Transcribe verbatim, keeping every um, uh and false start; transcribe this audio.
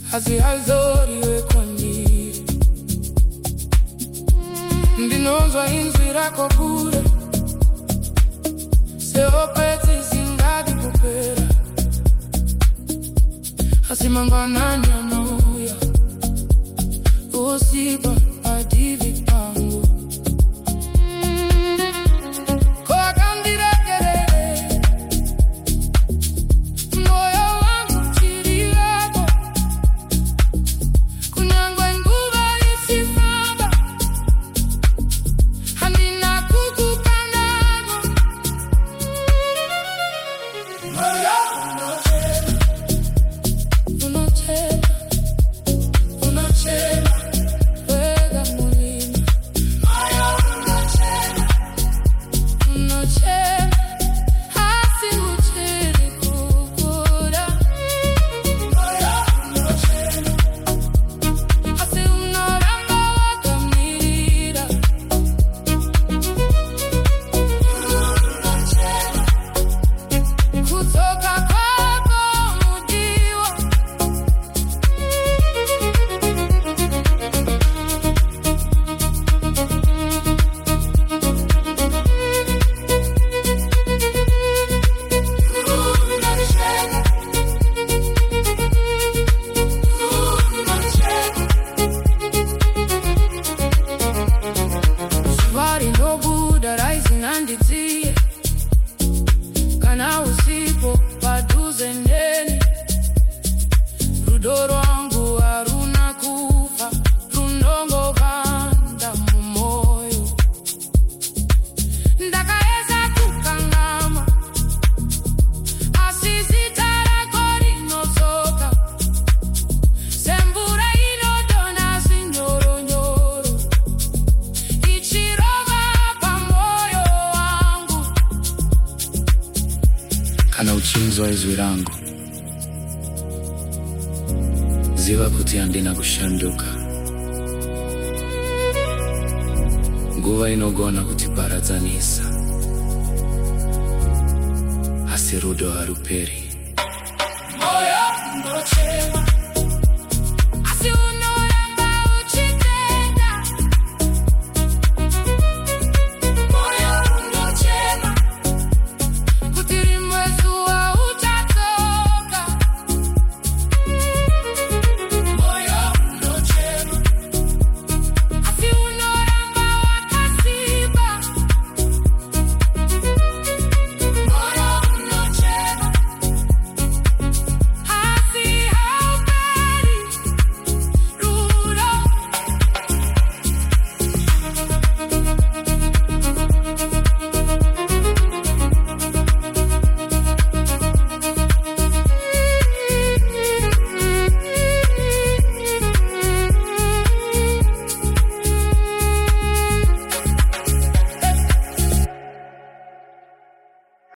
hasi hazoriwe kwandiri. Ndinonzwa inzwi rako kure, seopedzi zingadi kupera. Hasi mangwanani anouya, usipa adivi pangu. Kana usipo paduze ndeni, rudoro wangu haruna kufa, rundongo vanda mumoyo. Ndakaeza kukangama, asizitara korino soka, sembura inodona sinyoro nyoro, ichirova pamoyo wangu. Kana uchinzwa izwi rangu, ziva kuti handina kushanduka. Nguva inogona kutiparadzanisa, asi rudo haruperi.